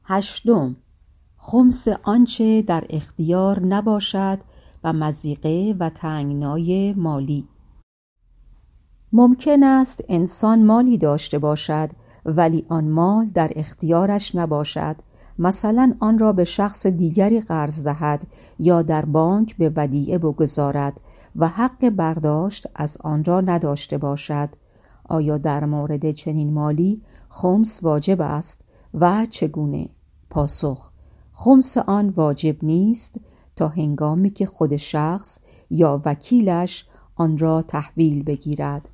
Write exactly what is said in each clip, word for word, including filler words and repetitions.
هشتم، خمس آنچه در اختیار نباشد و مضیقه و تنگنای مالی. ممکن است انسان مالی داشته باشد ولی آن مال در اختیارش نباشد، مثلا آن را به شخص دیگری قرض دهد یا در بانک به ودیعه بگذارد و حق برداشت از آن را نداشته باشد. آیا در مورد چنین مالی خمس واجب است و چگونه؟ پاسخ: خمس آن واجب نیست تا هنگامی که خود شخص یا وکیلش آن را تحویل بگیرد.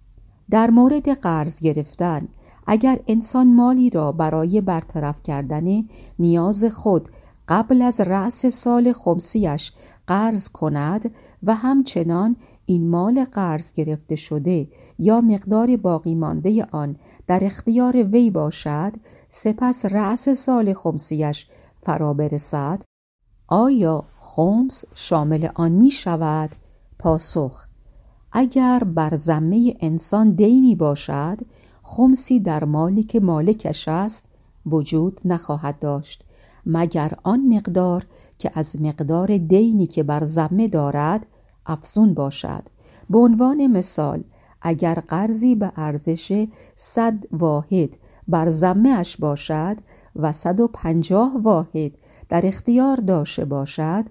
در مورد قرض گرفتن، اگر انسان مالی را برای برطرف کردن نیاز خود قبل از رأس سال خمسیش قرض کند و همچنان این مال قرض گرفته شده یا مقدار باقی مانده آن در اختیار وی باشد، سپس رأس سال خمسیش فرا برسد، آیا خمس شامل آن می شود؟ پاسخ: اگر بر ذمه انسان دینی باشد، خمسی در مالی که مالکش است وجود نخواهد داشت مگر آن مقدار که از مقدار دینی که بر ذمه دارد افزون باشد. به عنوان مثال، اگر قرضی به ارزش صد واحد بر ذمه اش باشد و صد و پنجاه واحد در اختیار داشته باشد،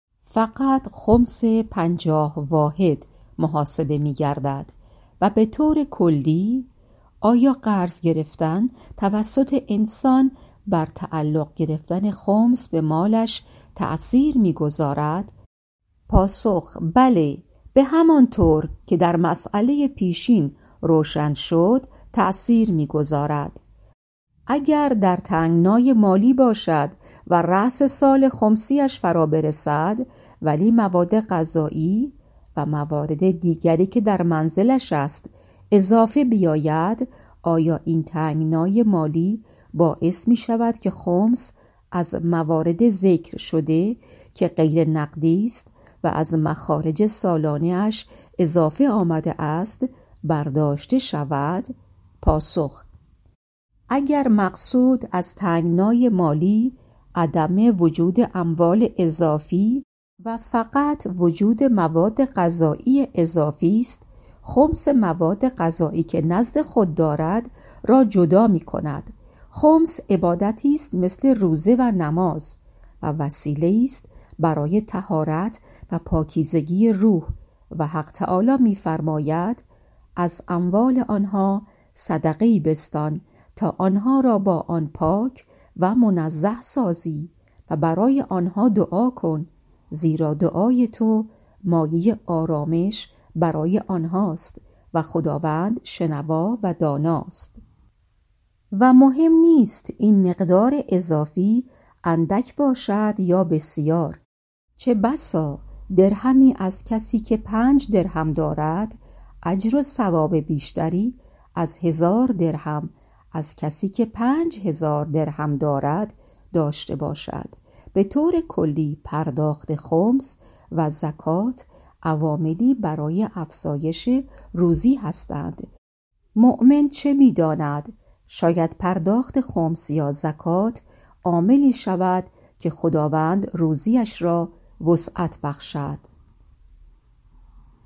فقط خمس پنجاه واحد محاسبه می گردد. و به طور کلی، آیا قرض گرفتن توسط انسان بر تعلق گرفتن خمس به مالش تأثیر می گذارد؟ پاسخ: بله، به همان طور که در مسئله پیشین روشن شد تأثیر می گذارد. اگر در تنگنای مالی باشد و رأس سال خمسیش فرا برسد ولی مواد غذایی و موارد دیگری که در منزلش است اضافه بیاید، آیا این تنگنای مالی باعث می شود که خمس از موارد ذکر شده که غیر نقدی است و از مخارج سالانه اش اضافه آمده است برداشته شود؟ پاسخ: اگر مقصود از تنگنای مالی عدم وجود اموال اضافی و فقط وجود مواد غذایی اضافی است، خمس مواد غذایی که نزد خود دارد را جدا می کند. خمس عبادتی است مثل روزه و نماز و وسیله است برای طهارت و پاکیزگی روح و حق تعالی می فرماید از اموال آنها صدقه‌ای بستان تا آنها را با آن پاک و منزه سازی و برای آنها دعا کن، زیرا دعای تو مایه آرامش برای آنهاست و خداوند شنوا و داناست. و مهم نیست این مقدار اضافی اندک باشد یا بسیار. چه بسا درهمی از کسی که پنج درهم دارد اجر و ثواب بیشتری از هزار درهم از کسی که پنج هزار درهم دارد داشته باشد. به طور کلی پرداخت خمس و زکات عواملی برای افزایش روزی هستند. مؤمن چه می داند؟ شاید پرداخت خمس یا زکات عاملی شود که خداوند روزیش را وسعت بخشد.